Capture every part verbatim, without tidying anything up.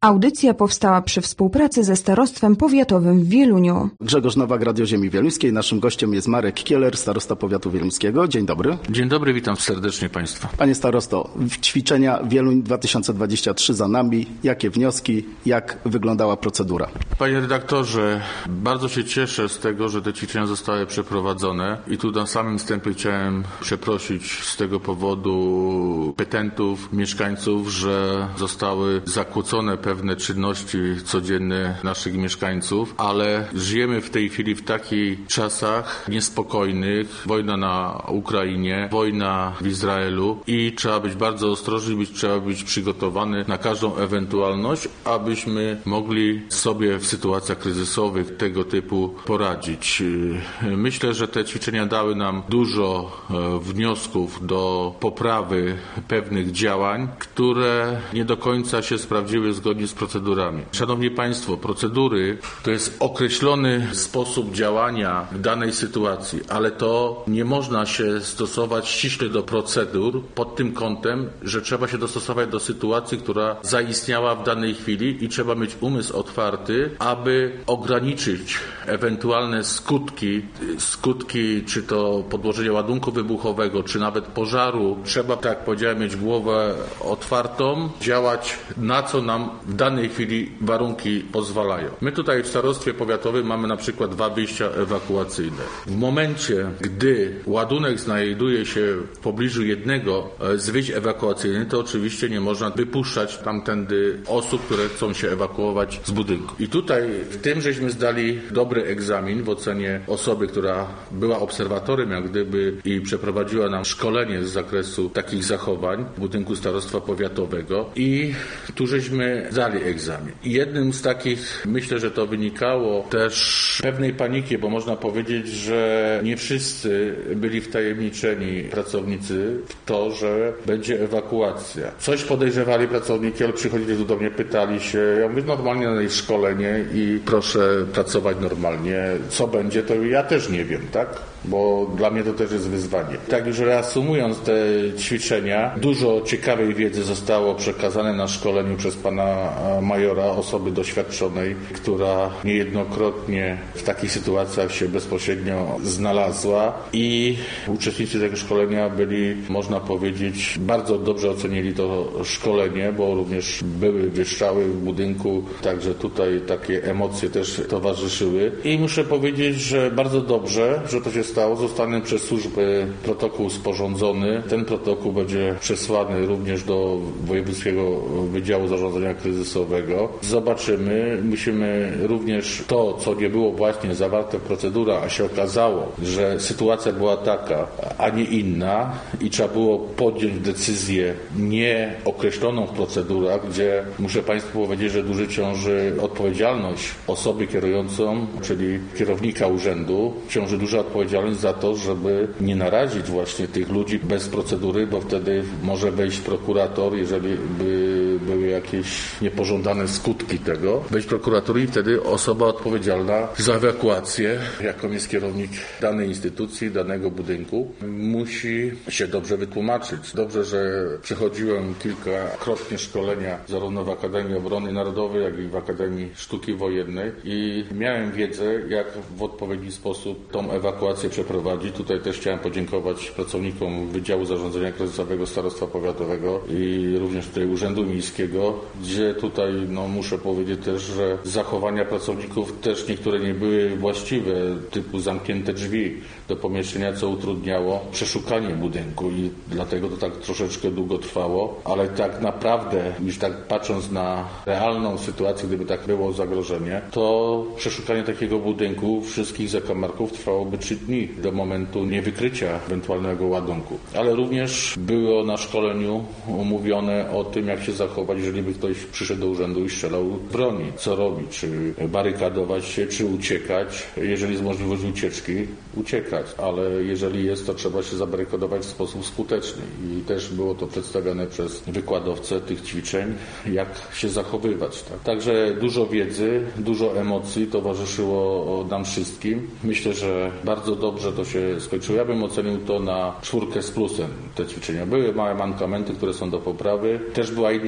Audycja powstała przy współpracy ze Starostwem Powiatowym w Wieluniu. Grzegorz Nowak, Radio Ziemi Wieluńskiej. Naszym gościem jest Marek Kieler, starosta powiatu wieluńskiego. Dzień dobry. Dzień dobry, witam serdecznie Państwa. Panie starosto, ćwiczenia Wieluń dwa tysiące dwadzieścia trzy za nami. Jakie wnioski, jak wyglądała procedura? Panie redaktorze, bardzo się cieszę z tego, że te ćwiczenia zostały przeprowadzone i tu na samym wstępie chciałem przeprosić z tego powodu petentów, mieszkańców, że zostały zakłócone pewne czynności codzienne naszych mieszkańców, ale żyjemy w tej chwili w takich czasach niespokojnych, wojna na Ukrainie, wojna w Izraelu i trzeba być bardzo ostrożny, być, trzeba być przygotowany na każdą ewentualność, abyśmy mogli sobie w sytuacjach kryzysowych tego typu poradzić. Myślę, że te ćwiczenia dały nam dużo wniosków do poprawy pewnych działań, które nie do końca się sprawdziły zgodnie z procedurami. Szanowni Państwo, procedury to jest określony sposób działania w danej sytuacji, ale to nie można się stosować ściśle do procedur pod tym kątem, że trzeba się dostosować do sytuacji, która zaistniała w danej chwili i trzeba mieć umysł otwarty, aby ograniczyć ewentualne skutki, skutki czy to podłożenia ładunku wybuchowego, czy nawet pożaru. Trzeba, tak jak powiedziałem, mieć głowę otwartą, działać na co nam w danej chwili warunki pozwalają. My tutaj w starostwie powiatowym mamy na przykład dwa wyjścia ewakuacyjne. W momencie, gdy ładunek znajduje się w pobliżu jednego z wyjść ewakuacyjnych, to oczywiście nie można wypuszczać tamtędy osób, które chcą się ewakuować z budynku. I tutaj w tym żeśmy zdali dobry egzamin w ocenie osoby, która była obserwatorem jak gdyby i przeprowadziła nam szkolenie z zakresu takich zachowań w budynku starostwa powiatowego i tu żeśmy zdali egzamin. I jednym z takich, myślę, że to wynikało też pewnej paniki, bo można powiedzieć, że nie wszyscy byli wtajemniczeni pracownicy w to, że będzie ewakuacja. Coś podejrzewali pracownicy, ale przychodzili tu do mnie, pytali się, ja mówię, normalnie na szkolenie i proszę pracować normalnie. Co będzie, to ja też nie wiem, tak? Bo dla mnie to też jest wyzwanie. Tak już reasumując te ćwiczenia, dużo ciekawej wiedzy zostało przekazane na szkoleniu przez pana majora, osoby doświadczonej, która niejednokrotnie w takich sytuacjach się bezpośrednio znalazła i uczestnicy tego szkolenia byli, można powiedzieć, bardzo dobrze ocenili to szkolenie, bo również były wystrzały w budynku, także tutaj takie emocje też towarzyszyły i muszę powiedzieć, że bardzo dobrze, że to się stało. Zostanie przez służby protokół sporządzony. Ten protokół będzie przesłany również do Wojewódzkiego Wydziału Zarządzania Kryzysowego. Zobaczymy. Musimy również to, co nie było właśnie zawarte w procedurach, a się okazało, że sytuacja była taka, a nie inna i trzeba było podjąć decyzję nieokreśloną w procedurach, gdzie muszę Państwu powiedzieć, że duży ciąży odpowiedzialność osoby kierującą, czyli kierownika urzędu, ciąży duża odpowiedzialność za to, żeby nie narazić właśnie tych ludzi bez procedury, bo wtedy może wejść prokurator, jeżeli by były jakieś niepożądane skutki tego, wejść prokurator i wtedy osoba odpowiedzialna za ewakuację, jaką jest kierownik danej instytucji, danego budynku, musi się dobrze wytłumaczyć. Dobrze, że przechodziłem kilkakrotnie szkolenia zarówno w Akademii Obrony Narodowej, jak i w Akademii Sztuki Wojennej i miałem wiedzę, jak w odpowiedni sposób tą ewakuację przeprowadzić. Tutaj też chciałem podziękować pracownikom Wydziału Zarządzania Kryzysowego Starostwa Powiatowego i również tutaj Urzędu Miejskiego, gdzie tutaj no, muszę powiedzieć też, że zachowania pracowników też niektóre nie były właściwe, typu zamknięte drzwi do pomieszczenia, co utrudniało przeszukanie budynku i dlatego to tak troszeczkę długo trwało, ale tak naprawdę, już tak patrząc na realną sytuację, gdyby tak było zagrożenie, to przeszukanie takiego budynku, wszystkich zakamarków trwałoby trzy dni do momentu niewykrycia ewentualnego ładunku. Ale również było na szkoleniu omówione o tym, jak się zachować, jeżeli by ktoś przyszedł do urzędu i strzelał broni. Co robić? Czy barykadować się, czy uciekać? Jeżeli jest możliwość ucieczki, uciekać. Ale jeżeli jest, to trzeba się zabarykadować w sposób skuteczny. I też było to przedstawione przez wykładowcę tych ćwiczeń, jak się zachowywać. Tak? Także dużo wiedzy, dużo emocji towarzyszyło nam wszystkim. Myślę, że bardzo dobrze to się skończyło. Ja bym ocenił to na czwórkę z plusem te ćwiczenia. Były małe mankamenty, które są do poprawy. Też była inna reakcja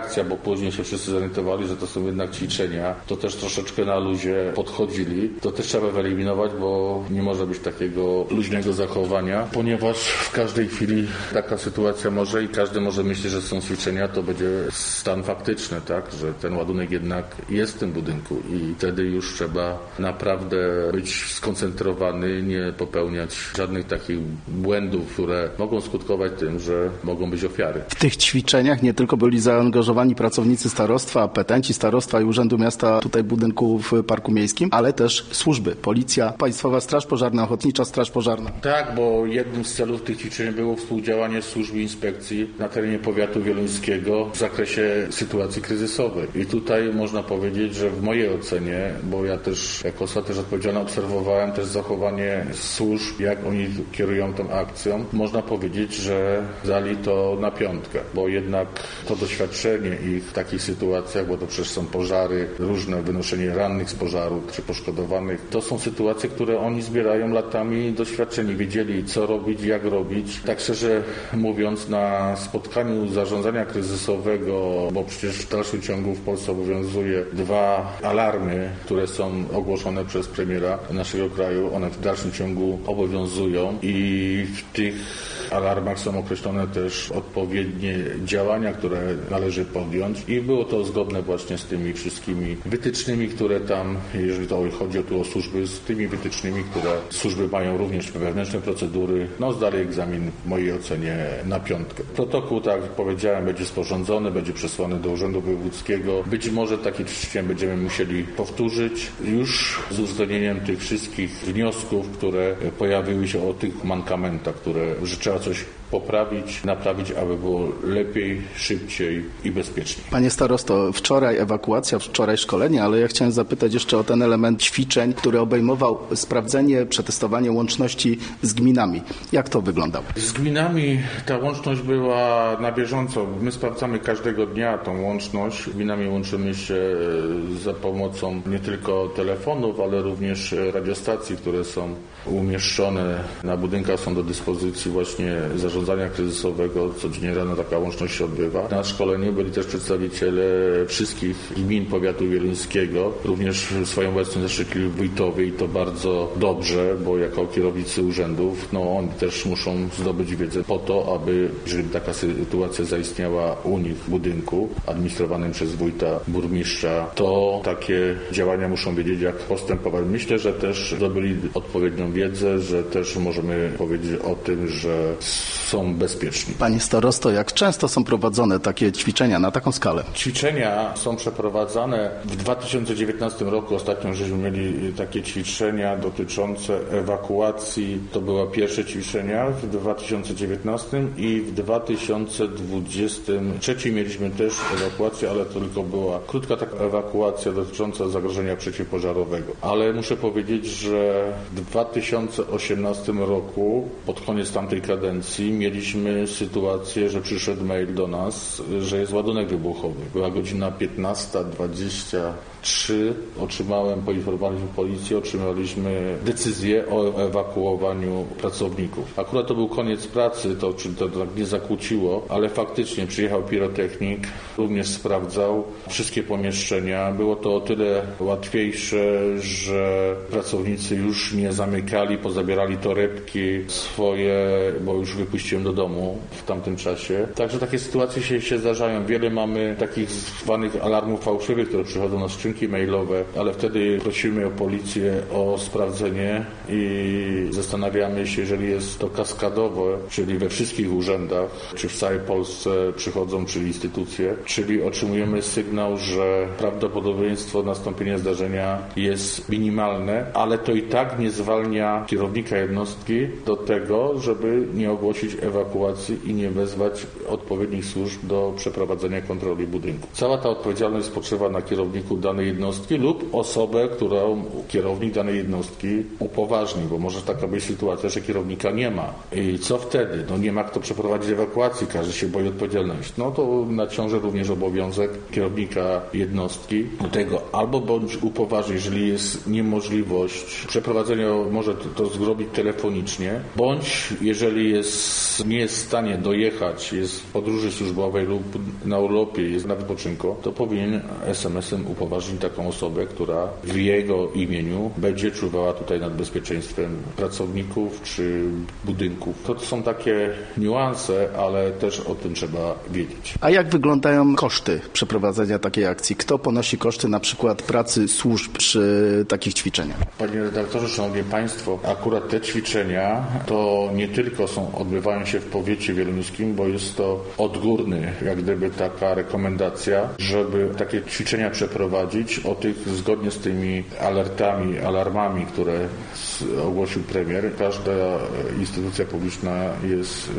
reakcja, bo później się wszyscy zorientowali, że to są jednak ćwiczenia, to też troszeczkę na luzie podchodzili. To też trzeba wyeliminować, bo nie może być takiego luźnego zachowania, ponieważ w każdej chwili taka sytuacja może i każdy może myśleć, że są ćwiczenia, to będzie stan faktyczny, tak, że ten ładunek jednak jest w tym budynku i wtedy już trzeba naprawdę być skoncentrowany, nie popełniać żadnych takich błędów, które mogą skutkować tym, że mogą być ofiary. W tych ćwiczeniach nie tylko byli zaangażowani pracownicy starostwa, petenci starostwa i Urzędu Miasta tutaj budynku w Parku Miejskim, ale też służby, policja, Państwowa Straż Pożarna, Ochotnicza Straż Pożarna. Tak, bo jednym z celów tych ćwiczeń było współdziałanie służb i inspekcji na terenie powiatu wieluńskiego w zakresie sytuacji kryzysowej. I tutaj można powiedzieć, że w mojej ocenie, bo ja też jako osoba też odpowiedzialna obserwowałem też zachowanie służb, jak oni kierują tą akcją, można powiedzieć, że dali to na piątkę, bo jednak to doświadczenie ich w takich sytuacjach, bo to przecież są pożary, różne wynoszenie rannych z pożaru czy poszkodowanych, to są sytuacje, które oni zbierają latami doświadczeni, wiedzieli co robić, jak robić. Tak szczerze mówiąc, na spotkaniu zarządzania kryzysowego, bo przecież w dalszym ciągu w Polsce obowiązuje dwa alarmy, które są ogłoszone przez premiera naszego kraju, one w dalszym ciągu obowiązują i w tych alarmach są określone też odpowiednie działania, które należy podjąć i było to zgodne właśnie z tymi wszystkimi wytycznymi, które tam, jeżeli to chodzi o, tu o służby, z tymi wytycznymi, które służby mają również wewnętrzne procedury, no zdali egzamin w mojej ocenie na piątkę. Protokół, tak jak powiedziałem, będzie sporządzony, będzie przesłany do Urzędu Wojewódzkiego. Być może takie ćwiczenia będziemy musieli powtórzyć już z uwzględnieniem tych wszystkich wniosków, które pojawiły się o tych mankamentach, które że trzeba coś poprawić, naprawić, aby było lepiej, szybciej i bezpieczniej. Panie starosto, wczoraj ewakuacja, wczoraj szkolenie, ale ja chciałem zapytać jeszcze o ten element ćwiczeń, który obejmował sprawdzenie, przetestowanie łączności z gminami. Jak to wyglądało? Z gminami ta łączność była na bieżąco. My sprawdzamy każdego dnia tą łączność. Z gminami łączymy się za pomocą nie tylko telefonów, ale również radiostacji, które są umieszczone na budynkach, są do dyspozycji właśnie zarządzania kryzysowego. Codziennie rano taka łączność się odbywa. Na szkoleniu byli też przedstawiciele wszystkich gmin powiatu wieluńskiego. Również swoją obecność zaszczycili wójtowie i to bardzo dobrze, bo jako kierownicy urzędów, no oni też muszą zdobyć wiedzę po to, aby, jeżeli taka sytuacja zaistniała u nich w budynku administrowanym przez wójta, burmistrza, to takie działania muszą wiedzieć, jak postępować. Myślę, że też zdobyli odpowiednią wiedzę, że też możemy powiedzieć o tym, że są bezpieczni. Panie starosto, jak często są prowadzone takie ćwiczenia na taką skalę? Ćwiczenia są przeprowadzane. W dwa tysiące dziewiętnastym roku ostatnio żeśmy mieli takie ćwiczenia dotyczące ewakuacji. To były pierwsze ćwiczenia w dwa tysiące dziewiętnastym i w dwa tysiące dwudziestym trzecim mieliśmy też ewakuację, ale to tylko była krótka taka ewakuacja dotycząca zagrożenia przeciwpożarowego. Ale muszę powiedzieć, że w dwa tysiące osiemnastym roku, pod koniec tamtej kadencji, mieliśmy sytuację, że przyszedł mail do nas, że jest ładunek wybuchowy. Była godzina piętnasta dwadzieścia trzy. Otrzymałem, poinformowaliśmy policję, otrzymaliśmy decyzję o ewakuowaniu pracowników. Akurat to był koniec pracy, to, to tak nie zakłóciło, ale faktycznie przyjechał pirotechnik, również sprawdzał wszystkie pomieszczenia. Było to o tyle łatwiejsze, że pracownicy już nie zamykali, pozabierali torebki swoje, bo już wypuściłem do domu w tamtym czasie. Także takie sytuacje się, się zdarzają. Wiele mamy takich zwanych alarmów fałszywych, które przychodzą na skrzynki mailowe, ale wtedy prosimy o policję o sprawdzenie i zastanawiamy się, jeżeli jest to kaskadowe, czyli we wszystkich urzędach, czy w całej Polsce przychodzą, czyli instytucje, czyli otrzymujemy sygnał, że prawdopodobieństwo nastąpienia zdarzenia jest minimalne, ale to i tak nie zwalnia kierownika jednostki do tego, żeby nie ogłosić ewakuacji i nie wezwać odpowiednich służb do przeprowadzenia kontroli budynku. Cała ta odpowiedzialność spoczywa na kierowniku danej jednostki lub osobę, którą kierownik danej jednostki upoważni, bo może taka być sytuacja, że kierownika nie ma. I co wtedy? No nie ma kto przeprowadzić ewakuacji, każdy się boi odpowiedzialności. No to naciąży również obowiązek kierownika jednostki do tego albo bądź upoważni, jeżeli jest niemożliwość przeprowadzenia, może to, to zrobić telefonicznie, bądź jeżeli jest nie jest w stanie dojechać, jest w podróży służbowej lub na urlopie, jest na wypoczynku, to powinien es em esem upoważnić taką osobę, która w jego imieniu będzie czuwała tutaj nad bezpieczeństwem pracowników czy budynków. To są takie niuanse, ale też o tym trzeba wiedzieć. A jak wyglądają koszty przeprowadzenia takiej akcji? Kto ponosi koszty na przykład pracy służb przy takich ćwiczeniach? Panie redaktorze, szanowni państwo, akurat te ćwiczenia to nie tylko są, odbywają się w powiecie wieluńskim, bo jest to odgórny, jak gdyby taka rekomendacja, żeby takie ćwiczenia przeprowadzić o tych zgodnie z tymi alertami, alarmami, które ogłosił premier. Każda instytucja publiczna jest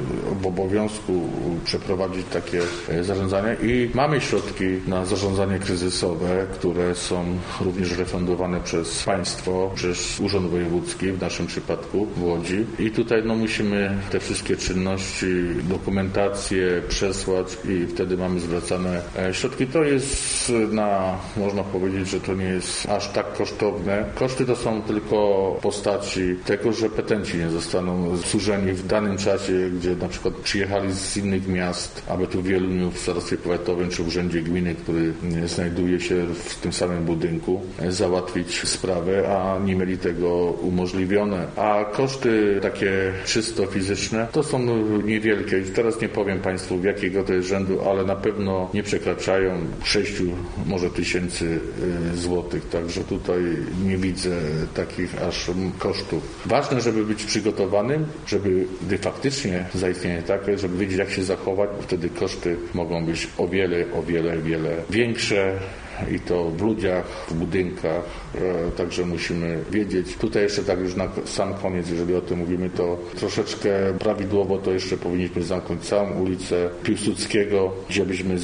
w obowiązku przeprowadzić takie zarządzania i mamy środki na zarządzanie kryzysowe, które są również refundowane przez państwo, przez Urząd Wojewódzki, w naszym przypadku w Łodzi. I tutaj no, musimy te wszystkie czynności, dokumentację przesłać i wtedy mamy zwracane środki. To jest na, można powiedzieć, że to nie jest aż tak kosztowne. Koszty to są tylko w postaci tego, że petenci nie zostaną służeni w danym czasie, gdzie na przykład przyjechali z innych miast, aby tu w Wieluniu, w starostwie powiatowym czy w urzędzie gminy, który znajduje się w tym samym budynku, załatwić sprawę, a nie mieli tego umożliwione. A koszty takie czysto fizyczne to są niewielkie. Teraz nie powiem Państwu w jakiego to jest rzędu, ale na pewno nie przekraczają sześciu może tysięcy złotych. Także tutaj nie widzę takich aż kosztów. Ważne, żeby być przygotowanym, żeby gdy faktycznie zaistnieje takie, żeby wiedzieć jak się zachować, bo wtedy koszty mogą być o wiele, o wiele, wiele większe. I to w ludziach, w budynkach, e, także musimy wiedzieć. Tutaj jeszcze tak już na sam koniec, jeżeli o tym mówimy, to troszeczkę prawidłowo to jeszcze powinniśmy zamknąć całą ulicę Piłsudskiego, gdzie byśmy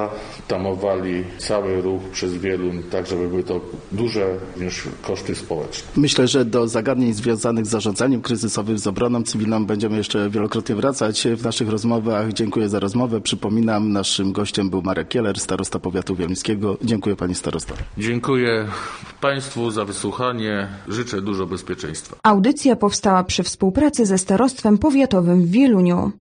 zatamowali cały ruch przez Wieluń, tak żeby były to duże również koszty społeczne. Myślę, że do zagadnień związanych z zarządzaniem kryzysowym, z obroną cywilną będziemy jeszcze wielokrotnie wracać w naszych rozmowach. Dziękuję za rozmowę. Przypominam, naszym gościem był Marek Kieler, starosta powiatu wieluńskiego. Dziękuję. Dziękuję Pani starosto. Dziękuję Państwu za wysłuchanie. Życzę dużo bezpieczeństwa. Audycja powstała przy współpracy ze Starostwem Powiatowym w Wieluniu.